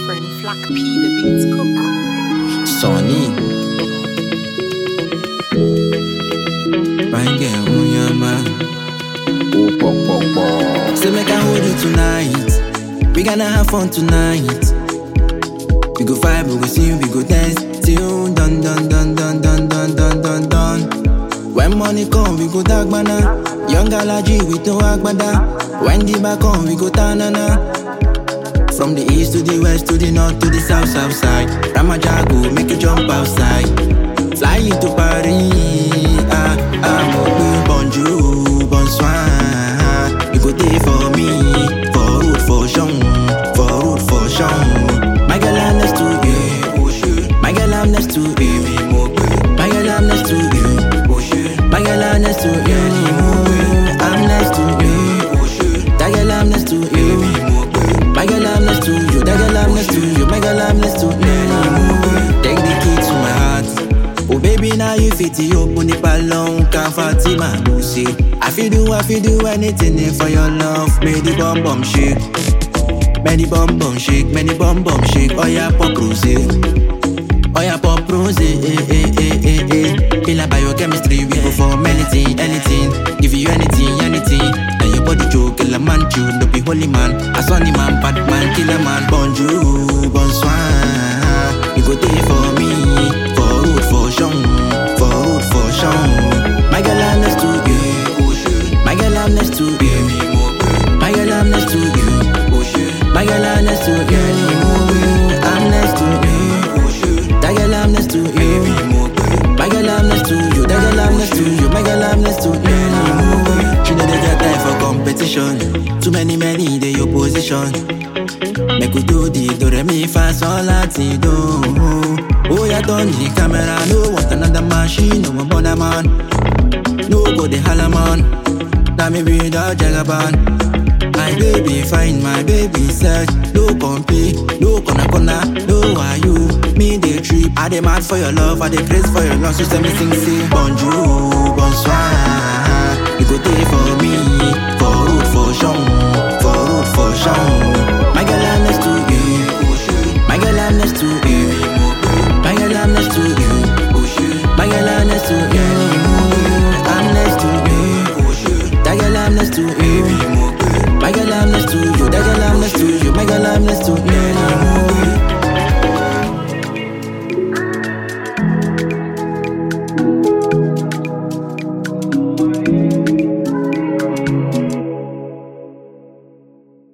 friend Flack P, the beats cook. Sony. Fine girl, on your man. Oh, pop, pop, pop. Say make I hold you tonight. We gonna have fun tonight. We go vibe, we go sing, we go dance till dun dun dun dun dun dun dun dun dun. When money come, we go dark banana. Young allergy with no agbada. When the back on, we go tanana. From the east to the west to the north to the south, south side. Ramajago, make you jump outside. Fly you to Paris, bonjour, bonsoir. You go there for me, for road, for Jean, for road, for Jean. My girl, I'm next to you, oh shit. My girl, I'm next to you, my girl, I'm next to you, oh shit. My girl, I'm next to you, I'm next to you, oh shit. That girl, I'm next to you, my girl, I'm next to you, that girl, I'm next to you, my girl, I'm next to you. Take the key to my heart. Oh baby, now you fit the open the ballon, can't Fatima Lucy. I feel do anything for your love. Make the bum bum shake, make the bum bum shake, make the bum bum shake. Oh yeah, pop rose, oh yeah, pop rose, Feel like biochemistry, we go for anything, anything. Give you anything, anything. And your body joke, kill a man, you no be holy man. A sunny man, bad man, kill a man. Bonjour, bonsoir. You go there for me, for road, for Jean, for road, for Jean. My girl, I'm next to you, my girl, I'm next to you, my girl, I'm next to you, my girl, I'm next to you, I'm next to you, that girl, I'm next to you, my girl, I'm next to you, that girl, I'm next to you, my girl, I'm next to you. She know they got time for competition. Too many they opposition. Make we do the do re mi fa sol la ti do. Oh yeah, turn the camera, no want another machine, no one bother man. No go the holla man. Now me be the jagaban. My baby fine, my baby sad. No compete, no corner, no why you. Me the trip, I dey mad for your love, I dey craze for your love. So say me sing say bonjour, bonsoir. You go there for me, for road, for Jean, for road, for Jean. My girl, I'm next to you, my girl, I'm next to you, my girl, I'm next to you, my girl, I'm next to you, I'm next to you, that girl, I'm next to you, my girl, I'm next to you, that girl, I'm next to you, my girl, I'm next to you.